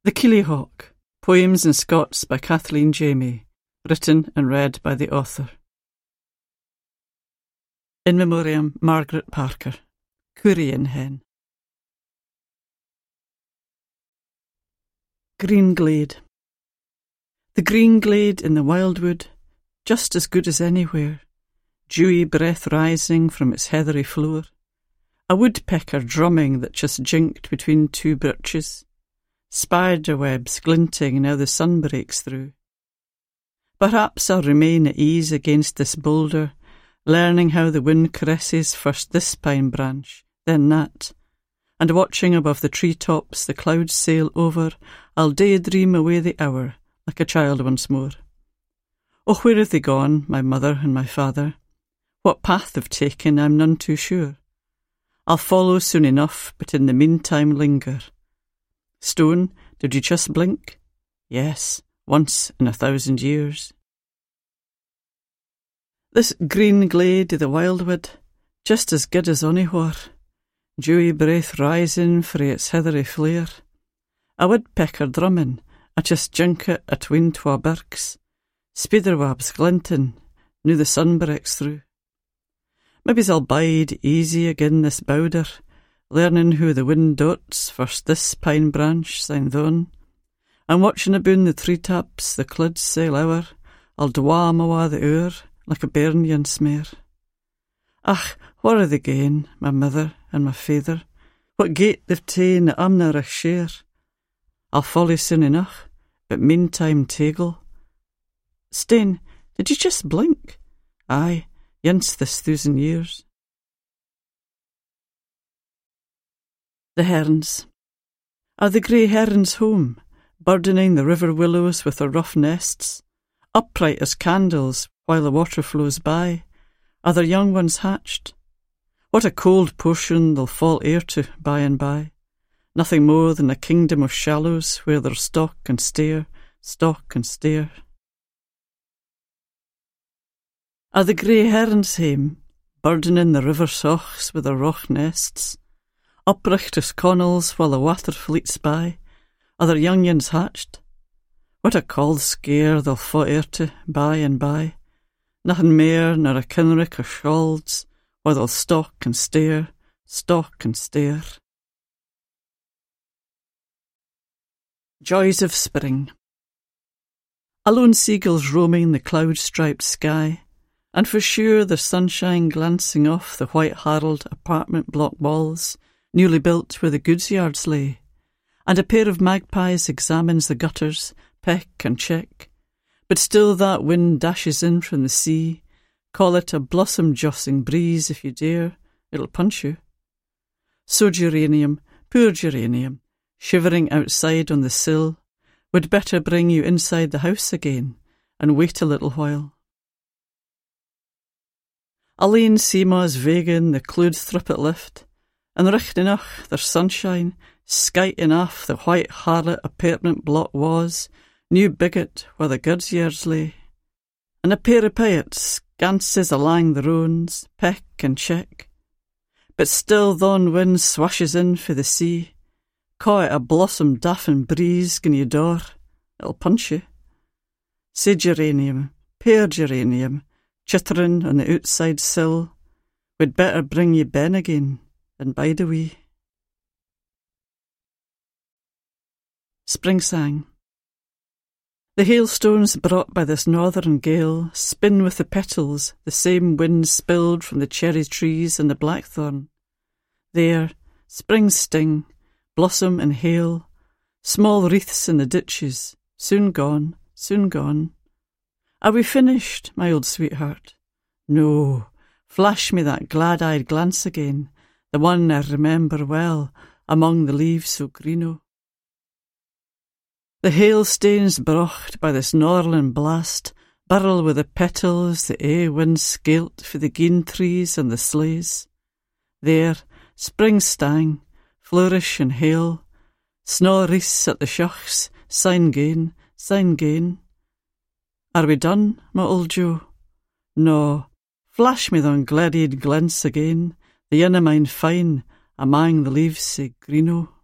The Keelyhawk, Poems and Scots by Kathleen Jamie, written and read by the author. In Memoriam, Margaret Parker, Currian Hen. Green Glade. The green glade in the wildwood, just as good as anywhere, dewy breath rising from its heathery floor, a woodpecker drumming that just jinked between two birches, spider webs glinting now the sun breaks through. Perhaps I'll remain at ease against this boulder, learning how the wind caresses first this pine branch, then that, and watching above the treetops the clouds sail over, I'll daydream away the hour, like a child once more. Oh, where have they gone, my mother and my father? What path they've taken, I'm none too sure. I'll follow soon enough, but in the meantime linger. Stone, did you just blink? Yes, once in 1,000 years. This green glade of the wildwood, just as good as onywhere, dewy breath rising frae its heathery flare, a woodpecker drumming, a just junket atween twa birks, spiderwebs glinting, now the sun breaks through. Maybe I'll bide easy agin this bowder, learning who the wind dots first this pine branch, then thon, and watching aboon the treetops the cluds sail ower, I'll dwam awa the hour like a bairn smare. Ach, where are they gane, my mother and my father? What gate they've ta'en that I'm na share? I'll follow soon enough, but meantime taggle. Stane, did you just blink? Aye, yinst this 1,000 years. The herons. Are the grey herons home, burdening the river willows with their rough nests? Upright as candles while the water flows by, are their young ones hatched? What a cold portion they'll fall heir to by and by. Nothing more than a kingdom of shallows where they'll stalk and stare, stalk and stare. Are the grey herons hame, burdening the river sochs with their rough nests? Upright as connels while the water fleets by, are their young yins hatched? What a cauld scare they'll fa' heir to by and by. Nothing mair nor a kinrick of scalds, while they'll stalk and stare, stalk and stare. Joys of Spring. A lone seagull's roaming the cloud-striped sky, and for sure the sunshine glancing off the white-harled apartment block walls, newly built where the goods yards lay, and a pair of magpies examines the gutters, peck and check, but still that wind dashes in from the sea. Call it a blossom-jossing breeze if you dare, it'll punch you. So geranium, poor geranium, shivering outside on the sill, would better bring you inside the house again, and wait a little while. Alleen seema's vegan the cloud thruppet lift, and richt enough their sunshine, skiting off the white harlot apartment block was, new bigot where the goods yards lay. And a pair of pyates gances alang the roans, peck and check, but still thon wind swashes in for the sea. Ca' it a blossom daffin breeze gin you door, it'll punch you. Say geranium, pear geranium, chittering on the outside sill, would better bring you ben again and bide a wee. Spring Sang. The hailstones brought by this northern gale spin with the petals the same wind spilled from the cherry trees and the blackthorn. There, spring sting, blossom and hail, small wreaths in the ditches, soon gone, soon gone. Are we finished, my old sweetheart? No, flash me that glad-eyed glance again, the one I remember well, among the leaves so greeno. The hailstains brocht by this norland blast burl with the petals the ae wind scailt for the gin trees and the sleighs. There, spring stang, flourish and hail, snaw rees at the shuchs, sign gain, sign gain. Are we done, my old Joe? No, flash me thon glad-eyed glance again, the inn o' mine fine, amang the leaves sae greeno.